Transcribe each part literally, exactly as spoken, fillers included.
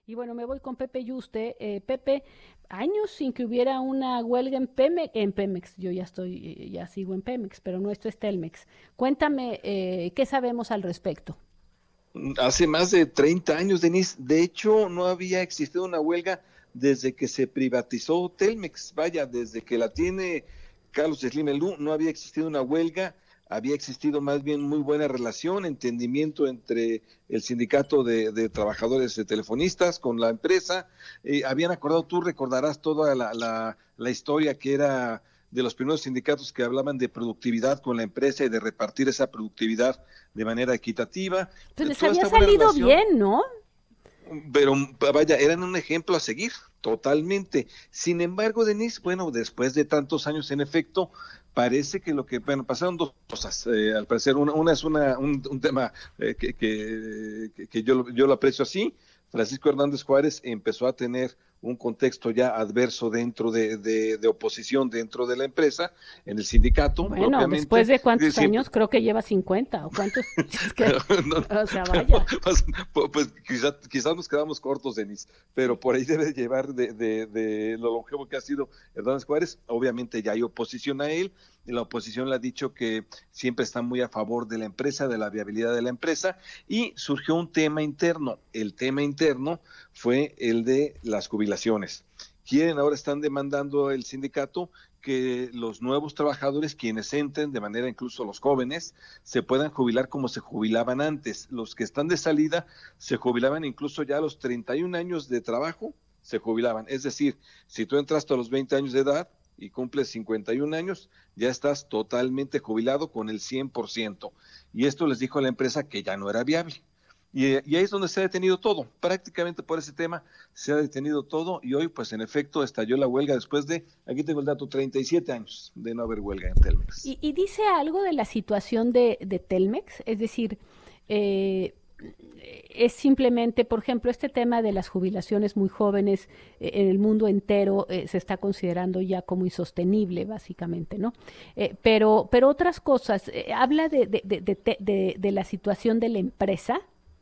Y bueno, me voy con Pepe Yuste. Eh, Pepe, años sin que hubiera una huelga en Pemex, en Pemex, yo ya estoy, eh, ya sigo en Pemex, pero nuestro es Telmex. Cuéntame, eh, ¿qué sabemos al respecto? Hace más de treinta años, Denise. De hecho, no había existido una huelga desde que se privatizó Telmex. Vaya, desde que la tiene Carlos Slim Elú, no había existido una huelga. Había existido más bien muy buena relación, entendimiento entre el sindicato de, de trabajadores de telefonistas con la empresa. Eh, habían acordado, tú recordarás toda la, la, la historia que era de los primeros sindicatos que hablaban de productividad con la empresa y de repartir esa productividad de manera equitativa. Pues les Toda había esta buena salido relación, bien, ¿no? pero vaya, eran un ejemplo a seguir, totalmente. Sin embargo, Denise, bueno, después de tantos años, en efecto, parece que lo que, bueno, pasaron dos cosas, eh, al parecer, una, una es una, un, un tema eh, que, que, que, que yo, yo lo aprecio así. Francisco Hernández Juárez empezó a tener un contexto ya adverso dentro de, de, de oposición dentro de la empresa, en el sindicato Bueno, después propiamente, de que cuántos siempre, años, creo que lleva cincuenta, o cuántos, es que, no, o sea, pero, vaya. pues, pues quizás quizá nos quedamos cortos, Denis, pero Sí. por ahí debe llevar de, de, de, lo longevo que ha sido Hernández Juárez. Obviamente ya hay oposición a él, y la oposición le ha dicho que siempre está muy a favor de la empresa, de la viabilidad de la empresa, y surgió un tema interno. El tema interno fue el de las jubilaciones. Quieren, ahora están demandando el sindicato que los nuevos trabajadores, quienes entren, de manera incluso los jóvenes, se puedan jubilar como se jubilaban antes. Los que están de salida se jubilaban incluso ya a los treinta y un años de trabajo, se jubilaban. Es decir, si tú entraste a los veinte años de edad y cumples cincuenta y un años, ya estás totalmente jubilado con el cien por ciento. Y esto les dijo a la empresa que ya no era viable. Y, y, ahí es donde se ha detenido todo, prácticamente por ese tema se ha detenido todo y hoy pues en efecto estalló la huelga después de, aquí tengo el dato, treinta y siete años de no haber huelga en Telmex. Y, y dice algo de la situación de, de Telmex, es decir, eh, es simplemente, por ejemplo, este tema de las jubilaciones muy jóvenes eh, en el mundo entero eh, se está considerando ya como insostenible, básicamente, ¿no? Eh, pero, pero otras cosas, eh, habla de, de, de, de, de, de la situación de la empresa.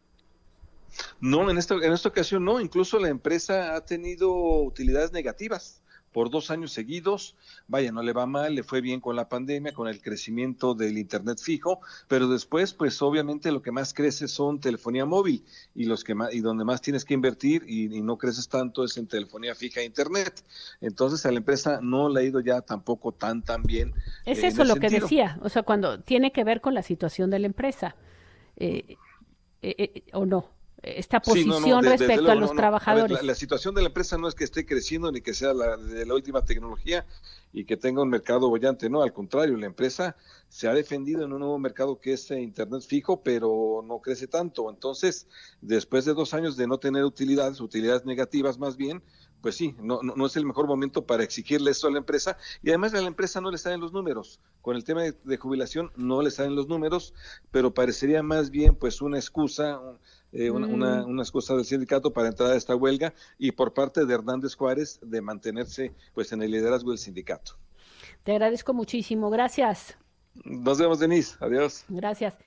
No, en esta, en esta ocasión no, incluso la empresa ha tenido utilidades negativas por dos años seguidos. Vaya, no le va mal, le fue bien con la pandemia, con el crecimiento del internet fijo, pero después, pues obviamente lo que más crece son telefonía móvil y los que más, y donde más tienes que invertir y, y no creces tanto es en telefonía fija e internet. Entonces a la empresa no le ha ido ya tampoco tan tan bien Es eh, en eso ese lo que sentido. decía, o sea, cuando tiene que ver con la situación de la empresa, eh, eh, eh, o no, esta Sí, no, no, posición de- desde respecto a luego, los no, no. A ver, la, trabajadores. la situación de la empresa no es que esté creciendo ni que sea la, de la última tecnología y que tenga un mercado bollante, no, al contrario, la empresa se ha defendido en un nuevo mercado que es eh, Internet fijo, pero no crece tanto. Entonces, después de dos años de no tener utilidades, utilidades negativas más bien, pues sí, no, no, no es el mejor momento para exigirle eso a la empresa y además a la empresa no le salen los números. Con el tema de, de jubilación no le salen los números, pero parecería más bien pues una excusa, un, eh, una, Mm, una, una excusa del sindicato para entrar a esta huelga y por parte de Hernández Juárez de mantenerse pues en el liderazgo del sindicato. te agradezco muchísimo, gracias, Nos vemos, Denise. Adiós. gracias.